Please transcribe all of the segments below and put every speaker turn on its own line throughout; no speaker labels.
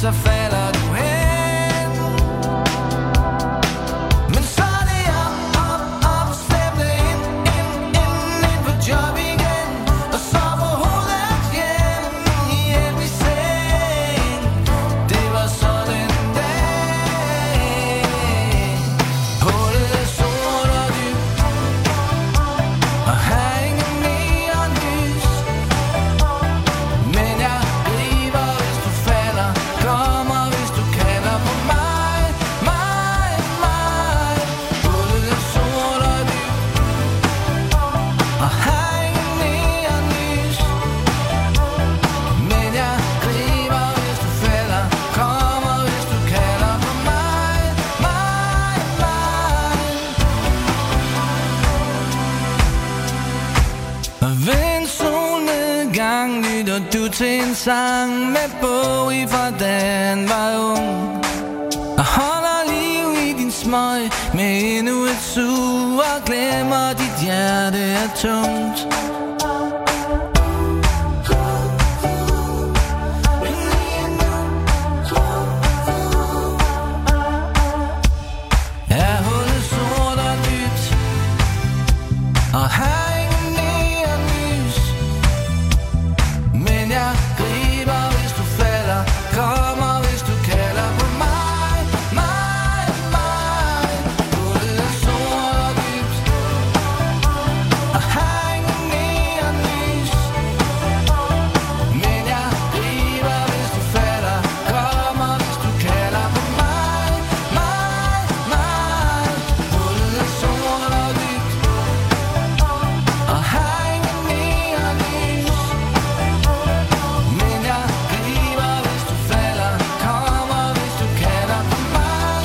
så falder du hen. Men så er det op, stemple ind på job igen. Og så på hovedet hjem i seng. Det var sådan en dag. Hullet er sort og dybt, og her er ingen neonlys. Men jeg griber, hvis du falder, kommer, hvis du kalder på mig. Hullet er sort og dybt, og her er ingen neonlys. Men jeg griber, hvis du falder, kommer, hvis du kalder på mig. Og ved en solnedgang lytter du til en sang med bog i fra da han var ung. Og holder liv i din smøg med endnu et sug, og glemmer dit hjerte er tungt. Er hullet sort og dybt, og her er ingen neonlys. Men jeg griber, hvis du falder, kommer, hvis du kalder på mig. Hullet er sort og dybt, og her er ingen neonlys. Men jeg griber, hvis du falder, kommer, hvis du kalder på mig. Hullet er sort og dybt, og her er ingen neonlys. Men jeg griber, hvis du falder, kommer, hvis du kalder på mig.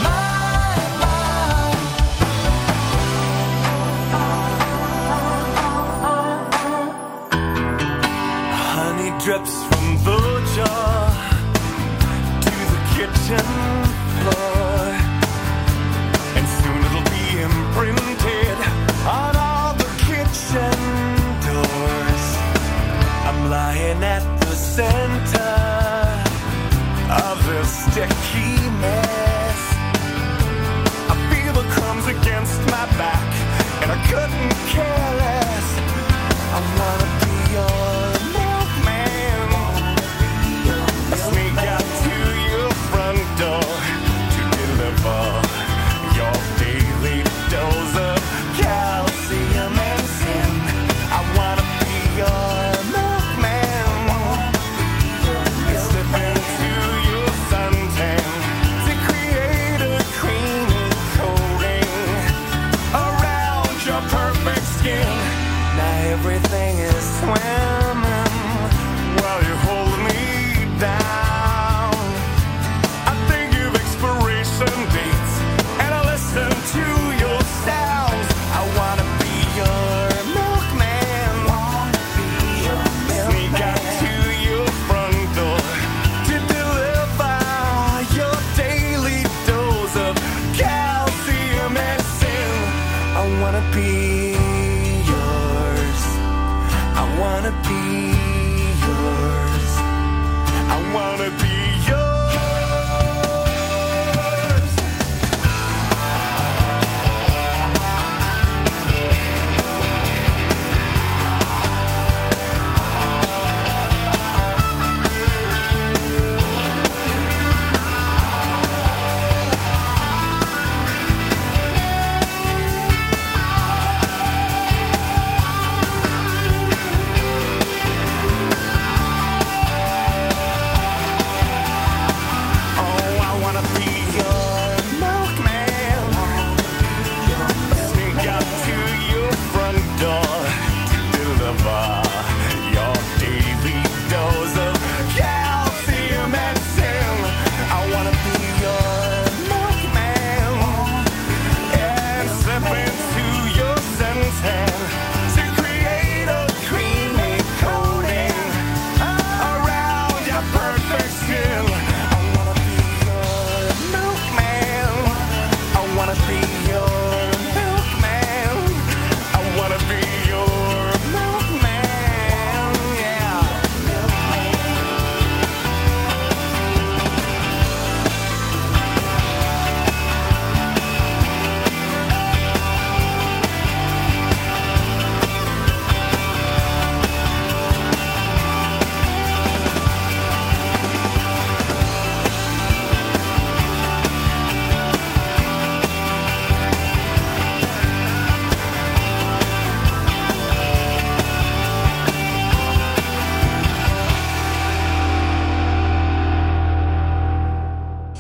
Honey drips from the jar to the kitchen floor, and soon it'll be imprinted on all the kitchen doors. I'm lying at the center of this sticky mess. I feel the crumbs against my back, and I couldn't care less. I wanna be your milkman. I sneak out to your front door to deliver your daily dose of calcium and sin. I wanna be your milkman. Slip into your suntan to create a creamy coating around your perfect skin.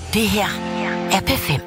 Det her er P5.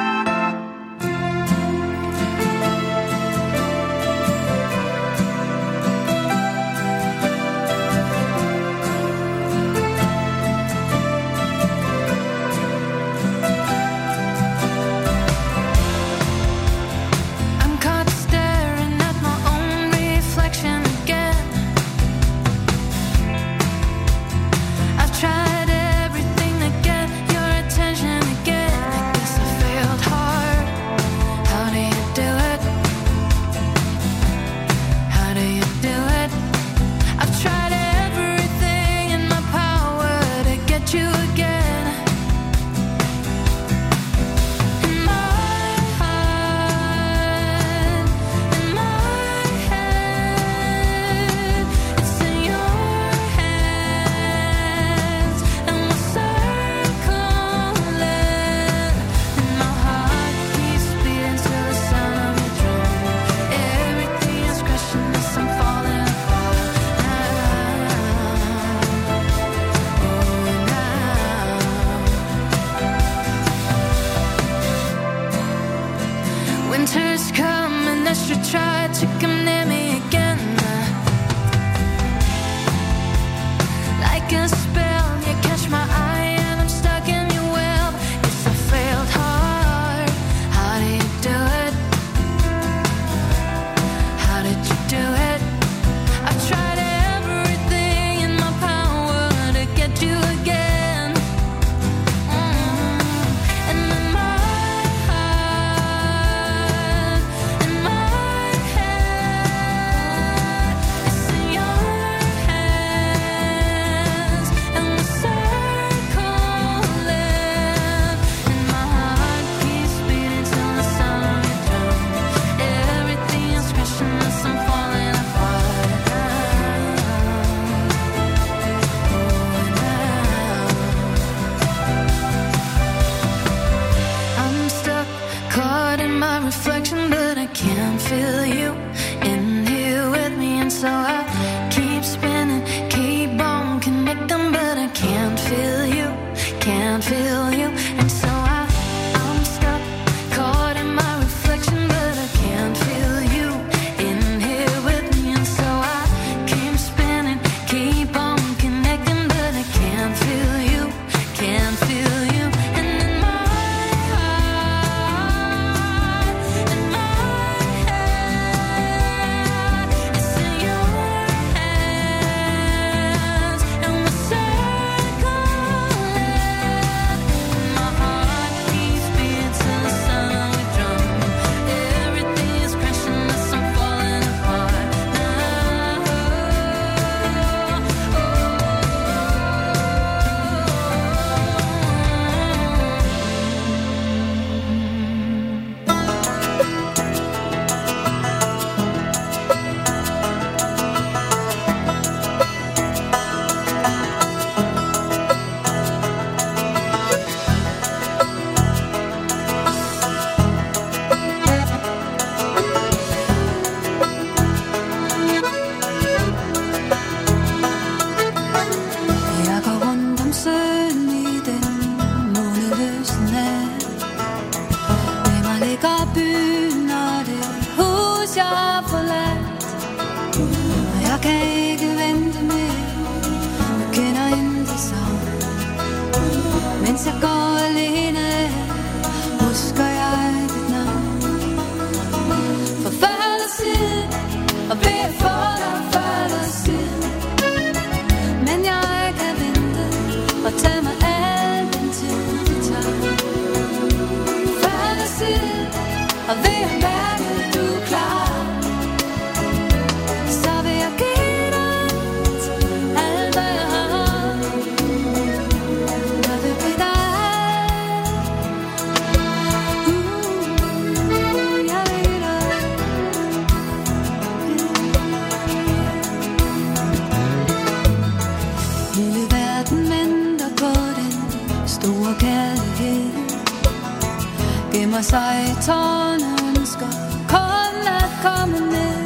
Gemmer sig i tårne, ønsker kun at komme ned.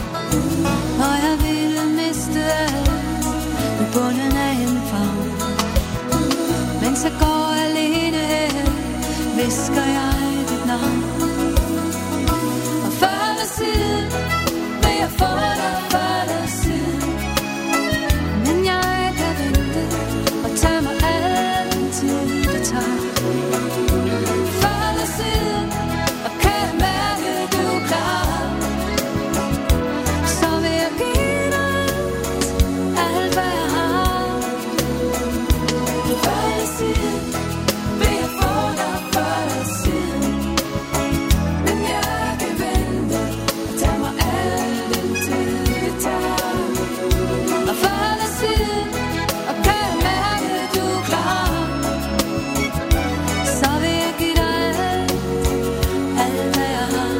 Og jeg ville miste alt i bunden af en favn, mens jeg går alene her få dig før eller siden. Men jeg kan vente og tage mig al den tid det tager. Før eller siden, og kan jeg mærke du er klar, så vil jeg give dig alt hvad jeg har. Før eller siden vil jeg få dig før eller siden. Men jeg kan vente og tage mig al den tid det tager. Og før eller siden, og kan jeg mærke du er klar, så vil jeg give dig alt hvad jeg har.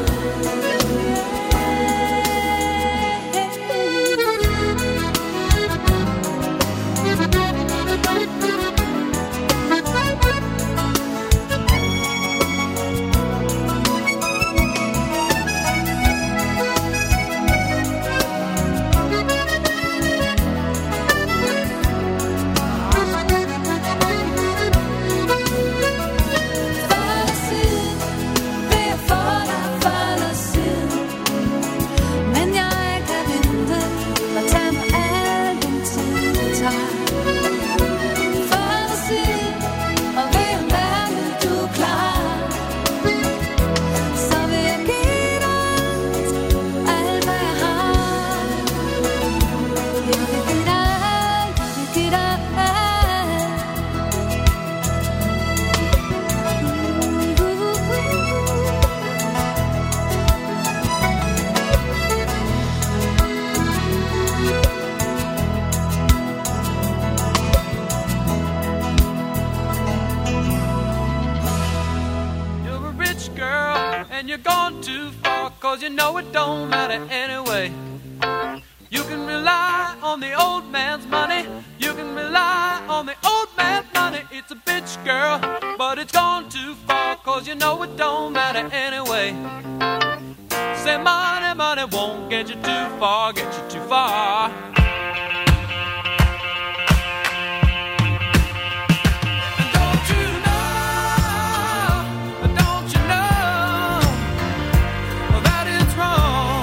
You're a rich girl and you're gone too far, 'cause you know it don't matter anyway. You can rely on the old man's money, you can rely on the old man's money. It's a bitch girl, but it's gone too far, 'cause you know it don't matter anyway. Say money, money won't get you too far, get you too far. Don't you know that it's wrong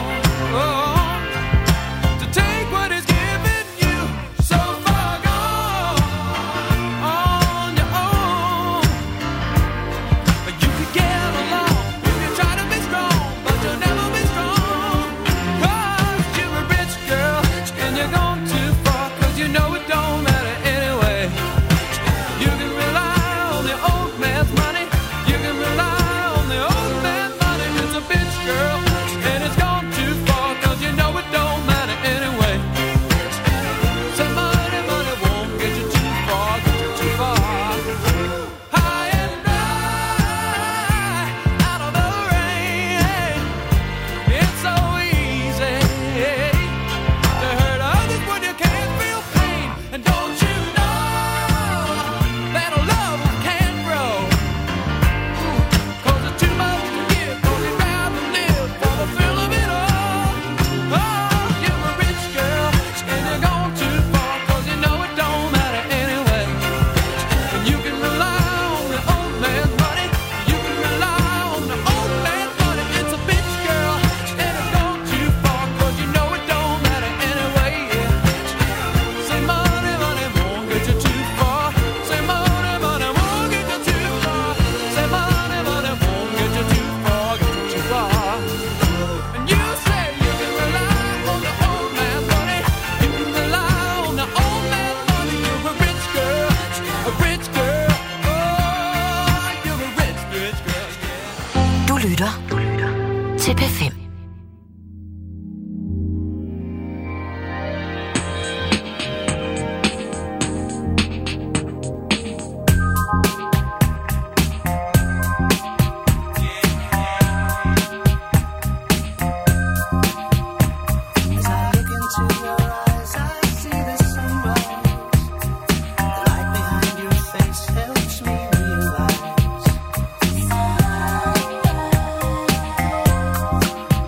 to take what is given you so far gone on your own. But you could get along, you can try to be strong, but you'll never be strong, 'cause you're a rich girl and you're gone too far, 'cause you know it don't matter anyway. You can rely on the old man's money, you can rely on the old man's money. It's a bitch girl and it's gone too far, 'cause you know it don't matter anyway. Say money, money won't get you too far, get you too far. High and dry, out of the rain, it's so easy to hurt others when you can't feel pain. And don't you know that a love can't grow, 'cause it's too much to give, 'cause you'd rather live for the thrill of it all. Oh, you're a rich girl and you're gone too far, 'cause you know it don't matter anyway. And you can rely on the old man's money, you can rely on the old man's money. It's a bitch girl and it's gone too far, 'cause you know it don't matter anyway. Say money, money won't get you too far. Say money, money won't get you too far. Say money, money won't get you too far, get you too far. And you say you can rely on the old man's money, you can rely on the old man's money. You're a rich girl, a rich girl. Oh, you're a rich, rich girl, yeah.
Du lytter til P5.
As I look into your eyes, I see the sunrise. The light behind your face helps me realize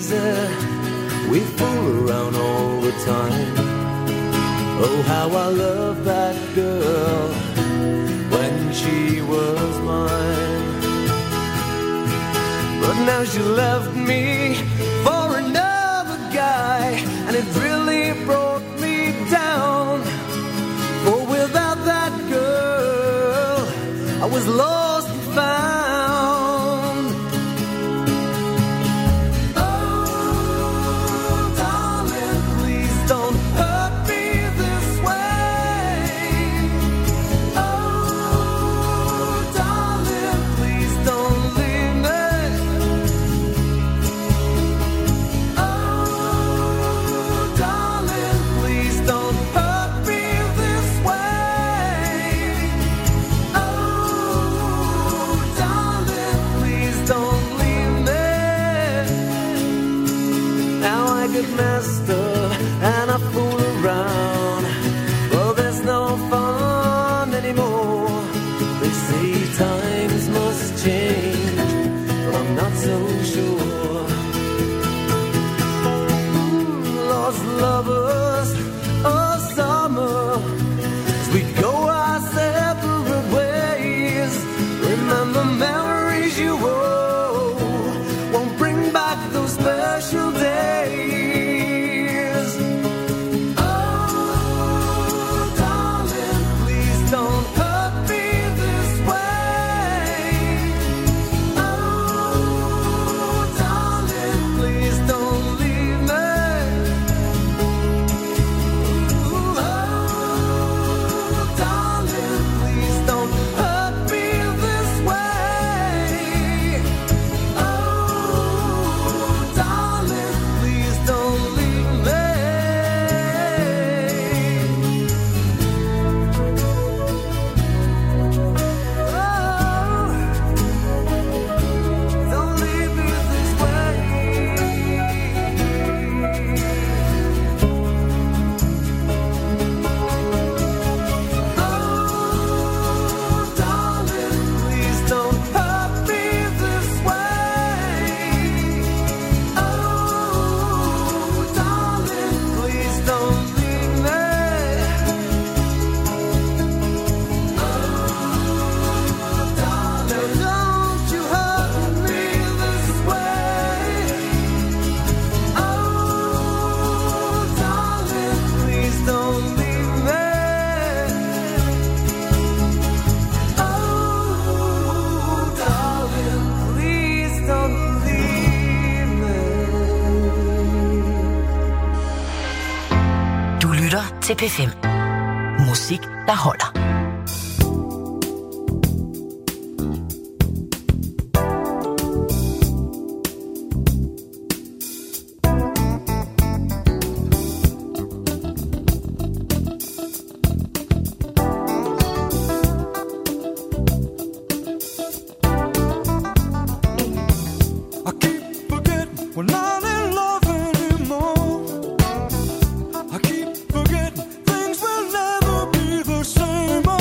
crazy. We fool around all the time. Oh, how I love that girl when she was mine. But now she left me for another guy, and it really brought me down. For without that girl, I was lost and found. Oh, darling, please don't hurt me this way. Oh, darling, please don't leave me. Oh, darling, please don't hurt me this way. Oh, darling, please don't leave me. Now I get messed up and I fool around. Well, there's no fun anymore. They say times must change, but I'm not so sure. Lost lovers of summer, as we go our separate ways. Remember memories you owe, won't bring back those special days. Oh, darling, please don't hurt me this way. Oh, darling, please don't leave me. Oh, darling, please don't hurt me this way. Oh, darling, please don't leave me. Oh, don't leave me this way. Oh, darling, please don't hurt me this way. Oh, darling, please don't leave me. Oh, darling, don't you hurt me this way. Oh, darling, please don't leave me. Oh, darling, please don't leave me.
Du lytter til P5. Musik, der holder.
I keep forgetting we're not in love anymore. I keep forgetting things will never be the same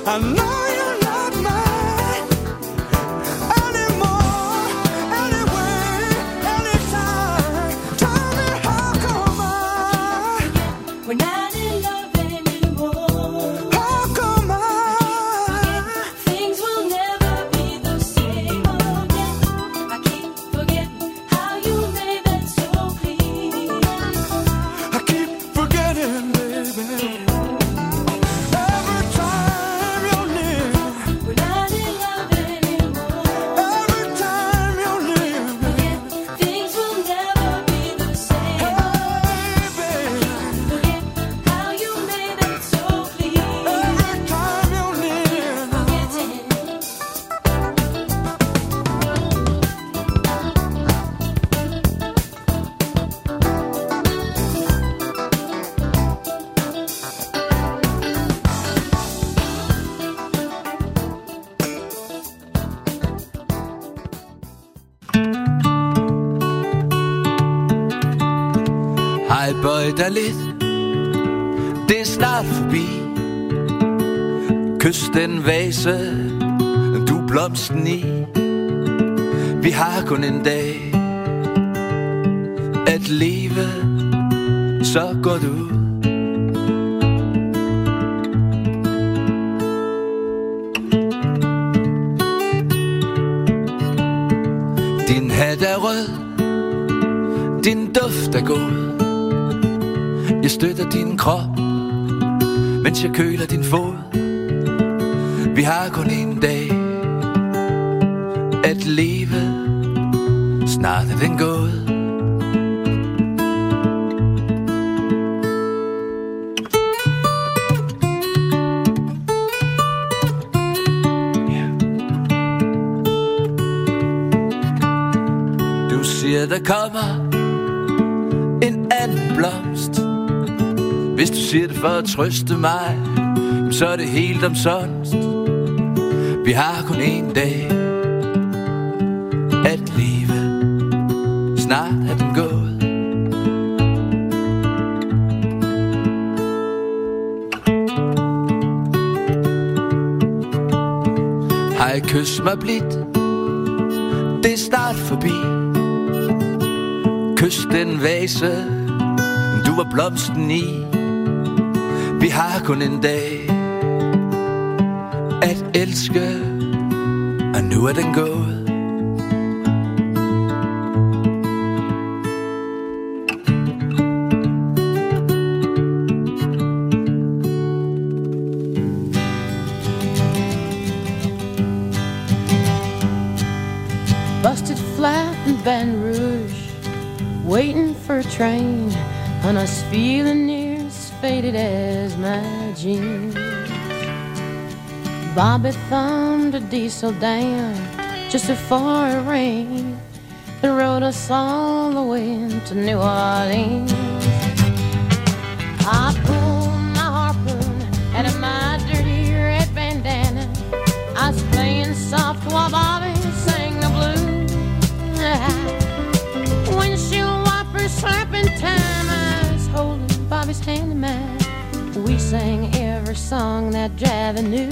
I know you're not mine anymore, anyway, anytime. Tell me how come
we're not in love anymore.
how come
Things will never be the same again. I keep forgetting how you made that so clear.
I keep forgetting, baby. Every time you're near,
We're not in love anymore.
every time you're near,
Things will never be the same.
hey, baby.
Forget how you made that so clear.
Every time you're near,
Forgetting.
Hej, bøj dig lidt, det er snart forbi. Kys den vase, du er blomsten i. Vi har kun en dag at leve, så går du ud. Din hat er rød, din duft er god. Jeg støtter din krop, mens jeg køler din fod. Vi har kun en dag at leve, snart er den gået. Du siger, der kommer en anden blomst. Hvis du siger det for at trøste mig, så er det helt omsonst. Vi har kun en dag at leve, snart er den gået. Hej, kys mig blidt, det er snart forbi. Kys den vase, du var blomsten i. Vi har kun en dag at elske, og nu er den gået.
Busted flat in Baton Rouge, waiting for a train, and I was feeling near as faded as my jeans. Bobby thumbed a diesel down just before it rained and rode us all the way to New Orleans. I pulled my harpoon out of my dirty red bandana. I was playing soft while Bobby sang the blues. Windshield wipers slapping time, I was holding Bobby's hand in mine. We sang every song that Javi knew.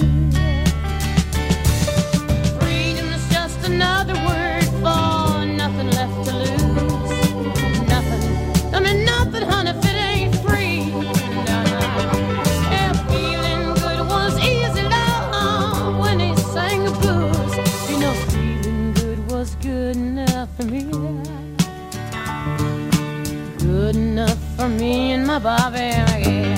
Freedom's just another word for nothing left to lose. Nothing, I mean nothing, honey, if it ain't free. Yeah, feeling good was easy, love, when he sang the blues. You know, feeling good was good enough for me. Good enough for me and my Bobby, yeah.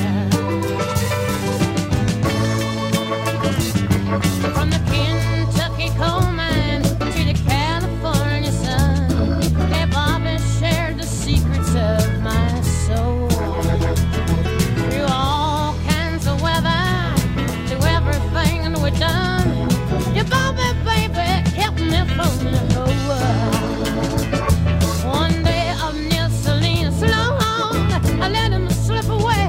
From the Kentucky coal mine to the California sun, hey, Bobby shared the secrets of my soul. Through all kinds of weather, through everything we've done, yeah, Bobby, baby, kept me from the whole world. One day up near Salinas, long, I let him slip away.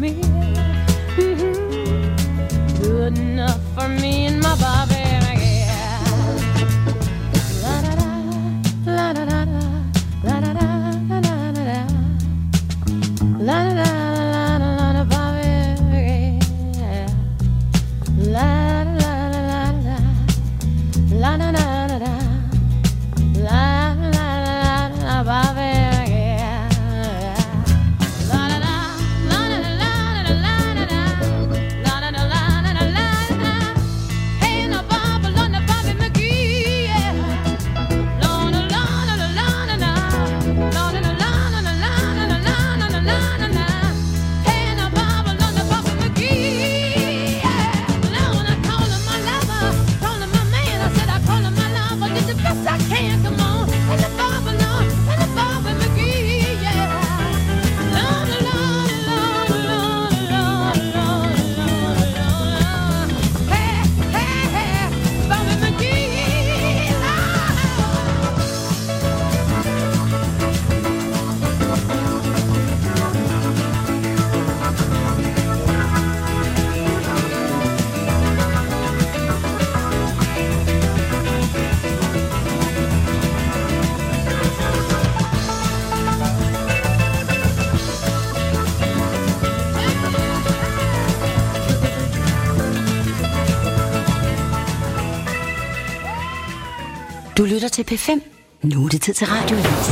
me. Good enough for me and my Bobby. Yeah. La da da, la da da da, la da da da da da, la da da la da Bobby. Yeah. La da da da da, la da da da da, la da da Bobby.
Du lytter til P5. Nu er det tid til radioavis.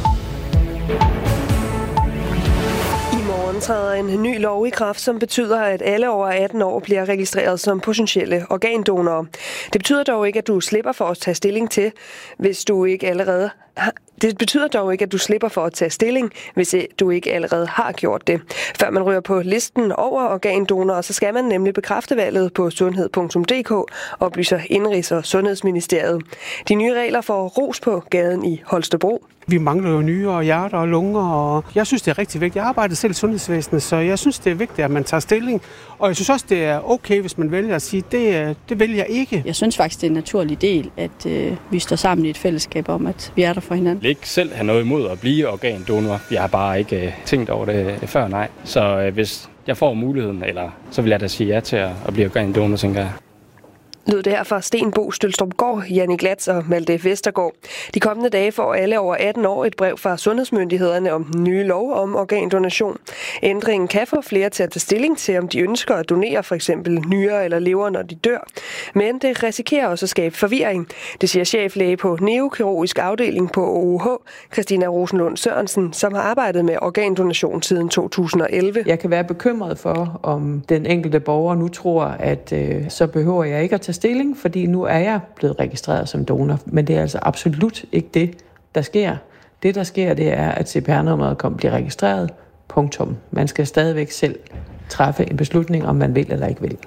I morgen træder en ny lov i kraft, som betyder, at alle over 18 år bliver registreret som potentielle organdonorer. Det betyder dog ikke, at du slipper for at tage stilling til, hvis du ikke allerede Det betyder dog ikke, at du slipper for at tage stilling, hvis du ikke allerede har gjort det. Før man ryger på listen over organdonorer, så skal man nemlig bekræfte valget på sundhed.dk, oplyser Indenrigs- og Sundhedsministeriet. De nye regler får ros på gaden i Holstebro.
Vi mangler jo nyrer og hjerter og lunger, og jeg synes, det er rigtig vigtigt. Jeg arbejder selv i sundhedsvæsenet, så jeg synes, det er vigtigt, at man tager stilling. Og jeg synes også, det er okay, hvis man vælger at sige, det vælger jeg ikke.
Jeg synes faktisk, det er en naturlig del, at vi står sammen i et fællesskab om, at vi er der for hinanden.
Jeg vil ikke selv have noget imod at blive organdonor. Jeg har bare ikke tænkt over det før, nej. Så hvis jeg får muligheden, så vil jeg da sige ja til at blive organdonor, tænker jeg.
Lød det her fra Stenbo Stølstrupgård, Jannik Glatz og Malte Vestergaard. De kommende dage får alle over 18 år et brev fra sundhedsmyndighederne om den nye lov om organdonation. Ændringen kan få flere til at tage stilling til, om de ønsker at donere for eksempel nyrer eller lever, når de dør. Men det risikerer også at skabe forvirring. Det siger cheflæge på neurokirurgisk afdeling på OUH, Christina Rosenlund Sørensen, som har arbejdet med organdonation siden 2011.
Jeg kan være bekymret for, om den enkelte borger nu tror, at så behøver jeg ikke at tage stilling, fordi nu er jeg blevet registreret som donor. Men det er altså absolut ikke det, der sker. Det, der sker, det er, at CPR-nummeret bliver registreret. Punktum. Man skal stadigvæk selv træffe en beslutning, om man vil eller ikke vil.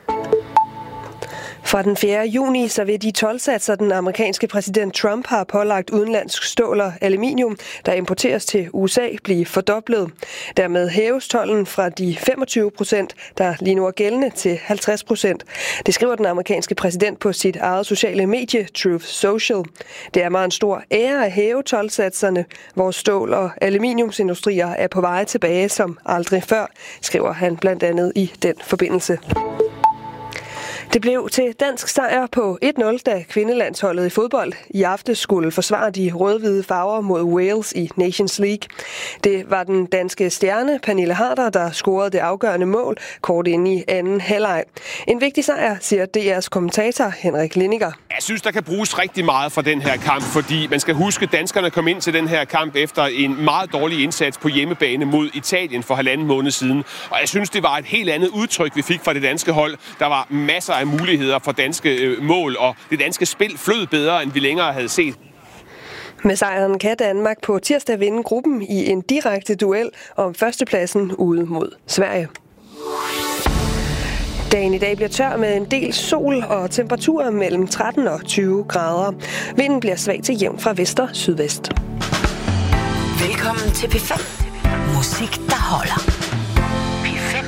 Fra den 4. juni så vil de toldsatser, den amerikanske præsident Trump har pålagt udenlandsk stål og aluminium, der importeres til USA, blive fordoblet. Dermed hæves tolden fra de 25%, der lige nu er gældende, til 50%. Det skriver den amerikanske præsident på sit eget sociale medie, Truth Social. Det er meget en stor ære at hæve toldsatserne. Vores stål- og aluminiumsindustrier er på vej tilbage som aldrig før, skriver han blandt andet i den forbindelse. Det blev til dansk sejr på 1-0, da kvindelandsholdet i fodbold i aften skulle forsvare de rød-hvide farver mod Wales i Nations League. Det var den danske stjerne, Pernille Harder, der scorede det afgørende mål kort inde i anden halvleg. En vigtig sejr, siger DR's kommentator Henrik Lindiger.
Jeg synes, der kan bruges rigtig meget for den her kamp, fordi man skal huske, at danskerne kom ind til den her kamp efter en meget dårlig indsats på hjemmebane mod Italien for 1,5 måned siden. Og jeg synes, det var et helt andet udtryk, vi fik fra det danske hold. Der var masser af muligheder for danske mål, og det danske spil flød bedre, end vi længere havde set.
Med sejren kan Danmark på tirsdag vinde gruppen i en direkte duel om førstepladsen ude mod Sverige. Dagen i dag bliver tør med en del sol og temperaturer mellem 13 og 20 grader. Vinden bliver svag til jævn fra vest og sydvest.
Velkommen til P5. Musik, der holder. P5.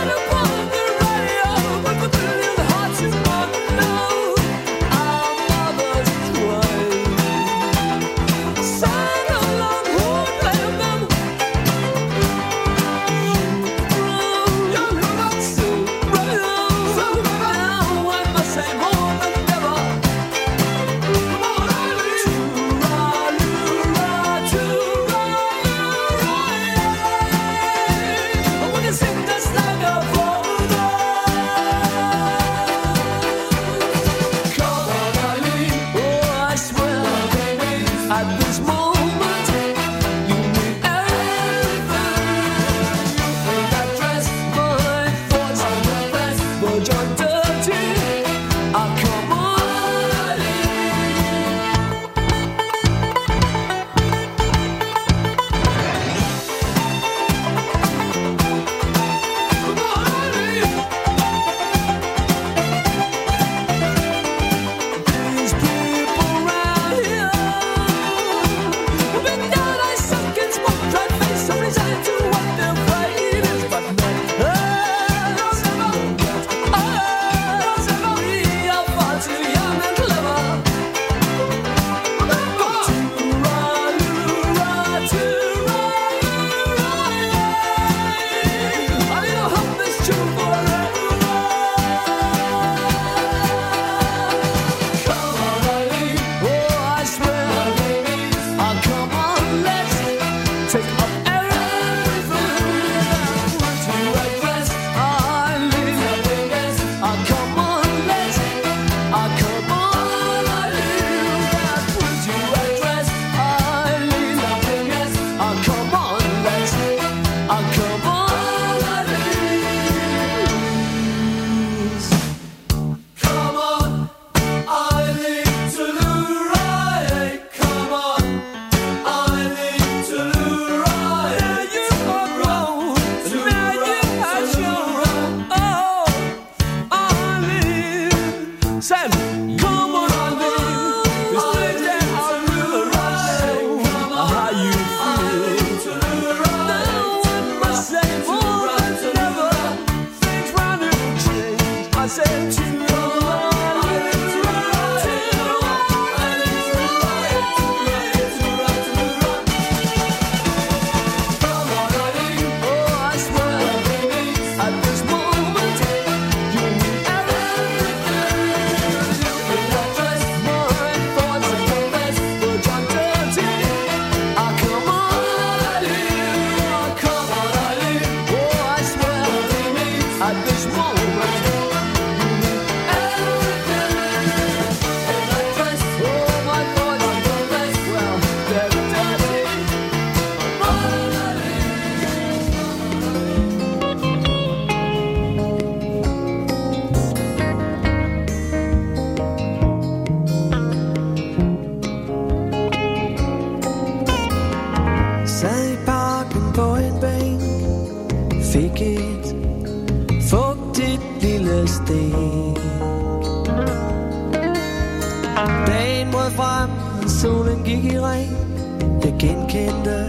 Dagen mod frem, solen gik i ring. Jeg genkendte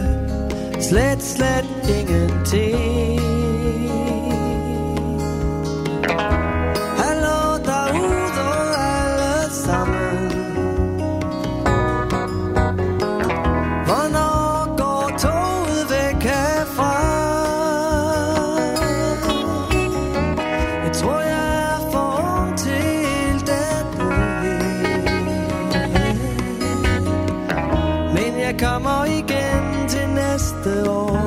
slet ingenting. Hallo derude alle sammen. Hvornår går toget væk herfra? Jeg tror jeg er for ung til dette. Men jeg kommer igen til næste år.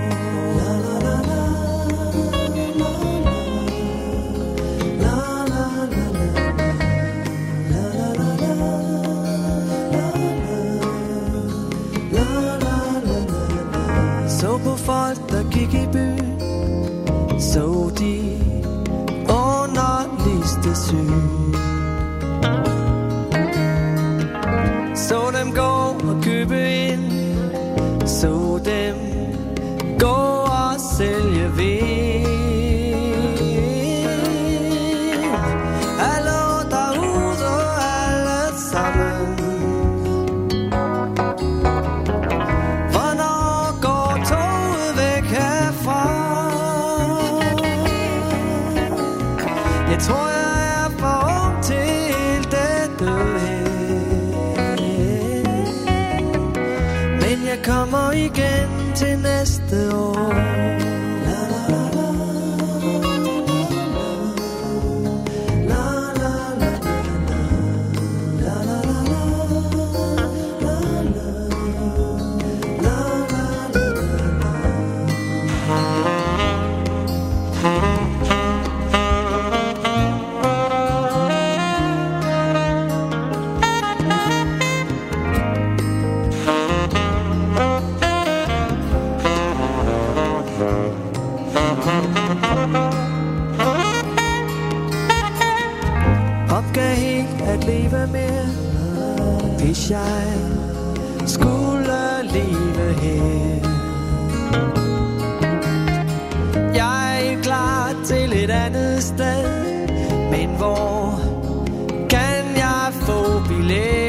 Så på folk, der gik i byen, så de underligste syn. Så dem gå og købe ind, så dem gå og sælge vind. Hallo derude alle sammen. Hvornår går toget væk herfra? Jeg tror jeg er for ung til dette her. Men jeg kommer igen til næste år. Opgav helt at leve mere, hvis jeg skulle leve her. Jeg er klar til et andet sted, men hvor kan jeg få billet?